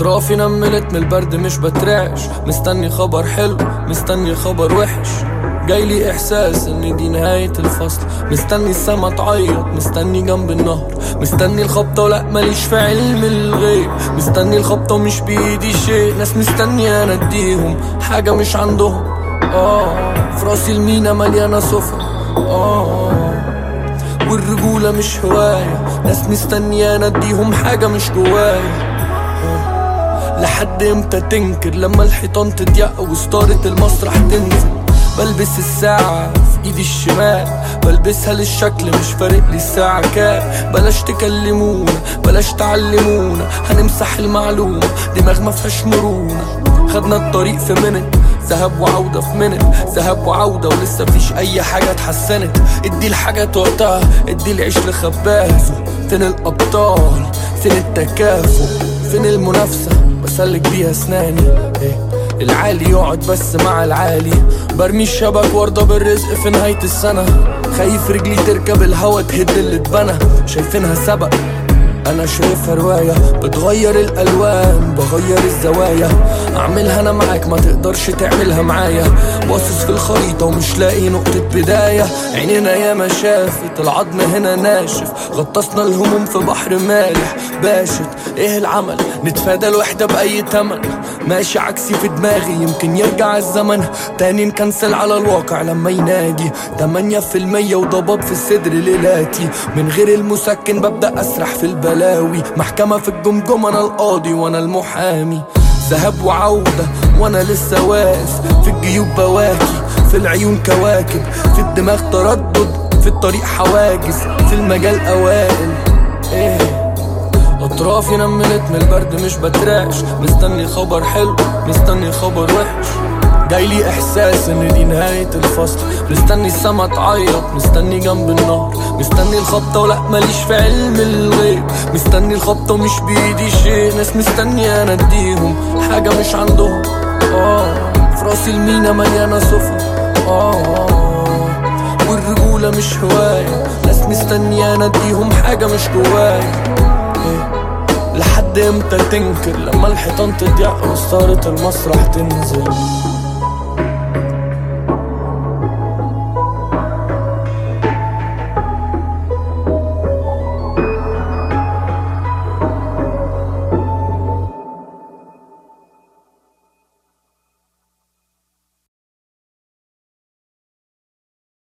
اطرافي نملت من البرد مش بترعش، مستني خبر حلو مستني خبر وحش، جايلي احساس ان دي نهاية الفصل، مستني السما تعيط مستني جنب النهر، مستني الخبطة ولا ماليش في علم الغيب، مستني الخبطة ومش بايدي شيء، ناس مستني انا اديهم حاجة مش عندهم. في راسي المينا مليانة صفر والرجولة مش هواية، ناس مستني انا اديهم حاجة مش جوايا. لحد امتى تنكر لما الحيطان تضيق وستارة المسرح تنزل؟ بلبس الساعة في ايدي الشمال، بلبسها للشكل مش فارق لي الساعة كام. بلاش تكلمونا بلاش تعلمونا، هنمسح المعلومة دماغ ما فيهاش مرونة. خدنا الطريق في منت، ذهب وعودة في منت، ذهب وعودة ولسه مفيش اي حاجة اتحسنت. ادي الحاجات وقتها ادي العيش لخبازه. فين الابطال فين التكافؤ فين المنافسة؟ بسلك بيها اسناني العالي يقعد بس مع العالي، برمي الشبك وارضى بالرزق في نهاية السنة. خايف رجلي تركب الهوا تهد اللي اتبنى، شايفينها سبق انا شايفها رواية، بتغير الالوان بغير الزوايا، اعملها انا معاك ما تقدرش تعملها معايا. باصص في الخريطة ومش لاقي نقطة بداية، عينينا ياما شافت العظم هنا ناشف، غطسنا الهموم في بحر مالح باشت. ايه العمل نتفادى الوحدة باي تمن، ماشي عكسي في دماغي يمكن يرجع الزمن تاني، نكنسل على الواقع لما ينادي 8% وضباب في الصدر ليلاتي. من غير المسكن ببدأ اسرح في البلاوي، محكمة في الجمجمة انا القاضي وانا المحامي. ذهب وعودة وانا لسه واقف، في الجيوب بواكي في العيون كواكب، في الدماغ تردد في الطريق حواجز، في المجال اوائل. اطرافي نملت من البرد مش بترعش، مستني خبر حلو مستني خبر وحش، جايلي احساس ان دي نهاية الفصل، مستني السما تعيط مستني جنب النهر، مستني الخبطة ولا ماليش في علم الغيب، مستني الخبطة ومش بايدي شيء، ناس مستني انا اديهم حاجة مش عندهم. في راسي المينا مليانة صفر والرجولة مش هواية، ناس مستني انا اديهم حاجة مش جوايا. لحد امتى تنكر لما الحيطان تضيق وستارة المسرح تنزل؟